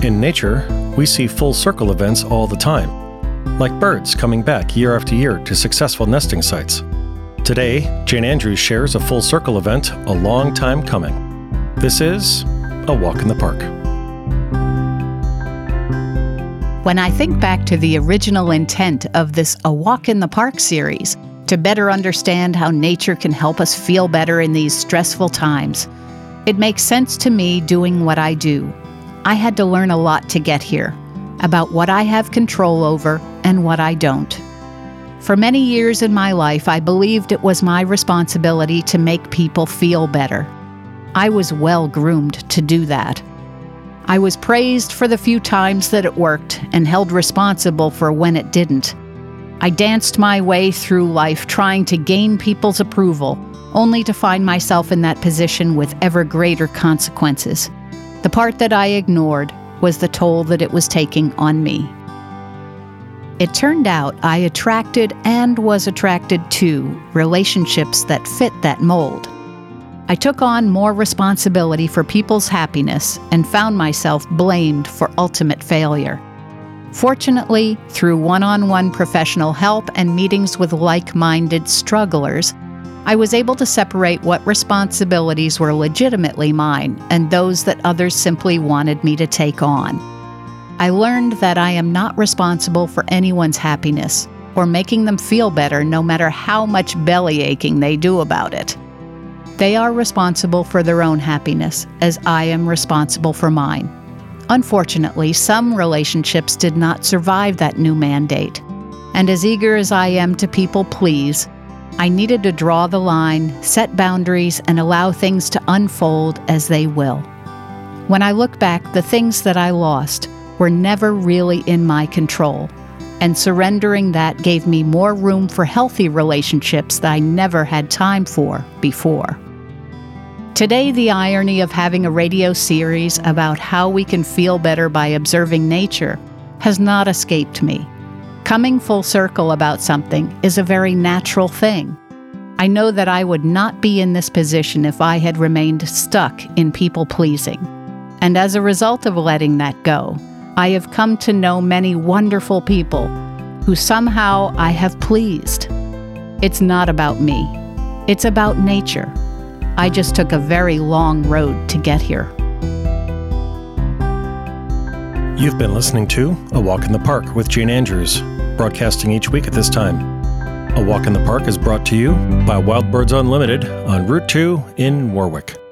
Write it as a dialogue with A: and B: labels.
A: In nature, we see full circle events all the time, like birds coming back year after year to successful nesting sites. Today, Jane Andrews shares a full circle event a long time coming. This is A Walk in the Park.
B: When I think back to the original intent of this A Walk in the Park series, to better understand how nature can help us feel better in these stressful times, it makes sense to me doing what I do. I had to learn a lot to get here, about what I have control over and what I don't. For many years in my life, I believed it was my responsibility to make people feel better. I was well groomed to do that. I was praised for the few times that it worked and held responsible for when it didn't. I danced my way through life trying to gain people's approval, only to find myself in that position with ever greater consequences. The part that I ignored was the toll that it was taking on me. It turned out I attracted and was attracted to relationships that fit that mold. I took on more responsibility for people's happiness and found myself blamed for ultimate failure. Fortunately, through one-on-one professional help and meetings with like-minded strugglers, I was able to separate what responsibilities were legitimately mine and those that others simply wanted me to take on. I learned that I am not responsible for anyone's happiness or making them feel better no matter how much belly aching they do about it. They are responsible for their own happiness, as I am responsible for mine. Unfortunately, some relationships did not survive that new mandate, and as eager as I am to people please, I needed to draw the line, set boundaries, and allow things to unfold as they will. When I look back, the things that I lost were never really in my control, and surrendering that gave me more room for healthy relationships that I never had time for before. Today, the irony of having a radio series about how we can feel better by observing nature has not escaped me. Coming full circle about something is a very natural thing. I know that I would not be in this position if I had remained stuck in people-pleasing. And as a result of letting that go, I have come to know many wonderful people who somehow I have pleased. It's not about me. It's about nature. I just took a very long road to get here.
A: You've been listening to A Walk in the Park with Jane Andrews, broadcasting each week at this time. A Walk in the Park is brought to you by Wild Birds Unlimited on Route 2 in Warwick.